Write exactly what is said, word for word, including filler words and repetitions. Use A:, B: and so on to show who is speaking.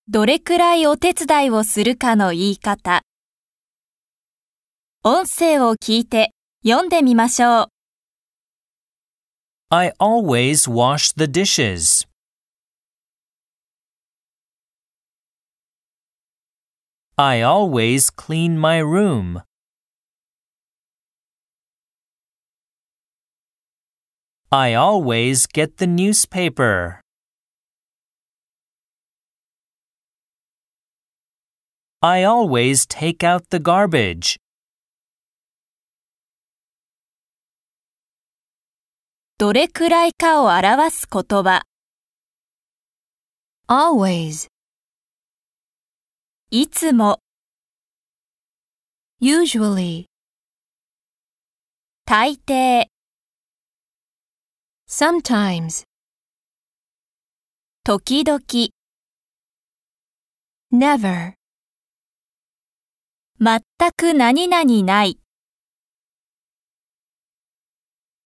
A: どれくらいお手伝いをするかの言い方。音声を聞いて読んでみましょう。
B: I always wash the dishes. I always clean my room. I always get the newspaper. I always take out the garbage.
A: どれくらいかを表す言葉。
C: always,
A: いつも、
C: usually,
A: 大抵、
C: sometimes,
A: 時々、
C: never,
A: 全く何々ない。